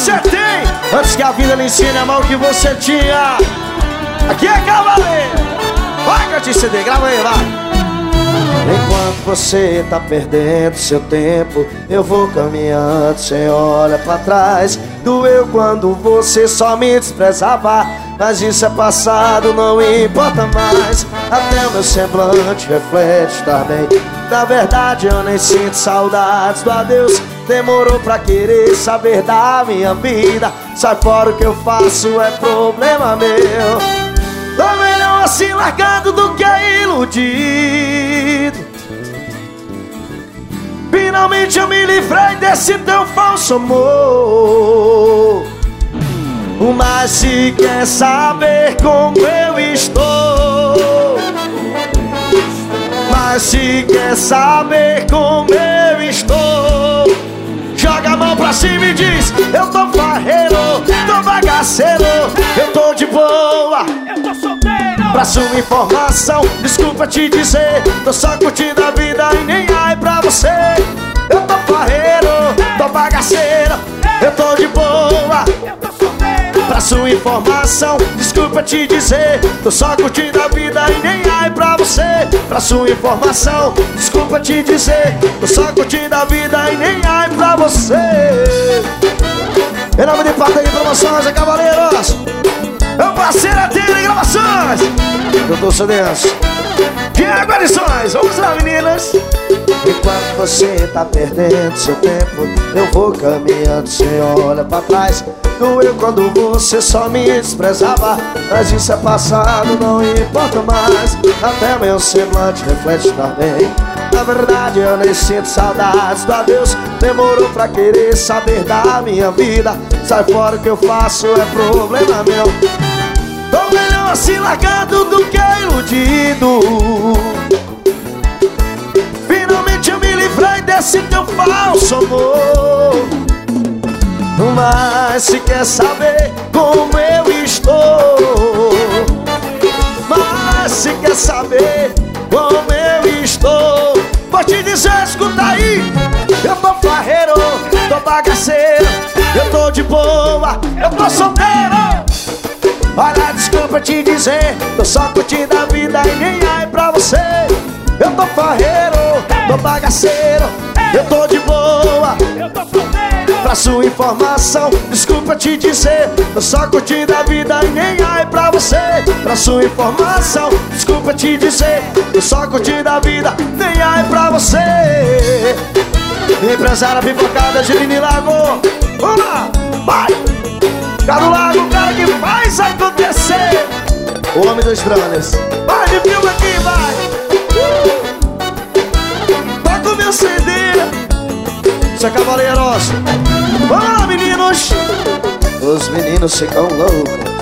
você tem, antes que a vida lhe ensine a mão que você tinha. Aqui é cavaleiro. Vai, Cantinho CD, grava aí, vai. Enquanto você tá perdendo seu tempo, eu vou caminhando, cê olha pra trás. Doeu quando você só me desprezava, mas isso é passado, não importa mais. Até o meu semblante reflete estar bem. Na verdade eu nem sinto saudades do adeus. Demorou pra querer saber da minha vida. Sai fora, o que eu faço é problema meu. Tô melhor assim largado do que iludido. Finalmente eu me livrei desse teu falso amor. Mas se quer saber como eu estou, mas se quer saber como eu estou, joga a mão pra cima e diz: eu tô farreiro, tô bagaceiro, eu tô de boa, eu tô solteiro. Pra sua informação, desculpa te dizer, tô só curtindo a vida e nem ai pra você. Eu tô farreiro, tô bagaceiro, eu tô de boa, eu tô solteiro. Pra sua informação, desculpa te dizer, tô só curtindo a vida e nem ai pra você. Pra sua informação, desculpa te dizer, tô só curtindo a vida e nem ai pra você. Em nome de Pata de Promoções, Cavaleiros, meu parceiro Atene Gravações, Doutor Cedenço, Diego Edições. Vamos lá, meninas. Enquanto você tá perdendo seu tempo, eu vou caminhando, cê olha pra trás. Doeu quando você só me desprezava, mas isso é passado, não importa mais. Até meu semblante reflete também. Na verdade eu nem sinto saudades do adeus. Demorou pra querer saber da minha vida. Sai fora, o que eu faço é problema meu. Tô melhor assim largado do que iludido. Finalmente eu me livrei desse teu falso amor. Mas se quer saber como eu estou, mas se quer saber como eu estou, vou te dizer, escuta aí. Eu tô farreiro, tô bagaceiro, eu tô de boa, eu tô solteiro. Olha, desculpa te dizer, tô só curtindo a vida e nem ai pra você. Eu tô farreiro, tô bagaceiro, eu tô de boa, eu tô solteiro. Pra sua informação, desculpa te dizer, tô só curtindo a vida e nem ai pra você. Pra sua informação, desculpa te dizer, tô só curtindo a vida, nem ai pra você. Empresária pipocada, Girini Lago, vamos lá, vai! Cado Lago, o cara que faz acontecer. O homem dos drones, vai de filme aqui, vai! Toca o meu CD. Isso é Cavaleiros. Vamos lá, meninos. Os meninos ficam loucos.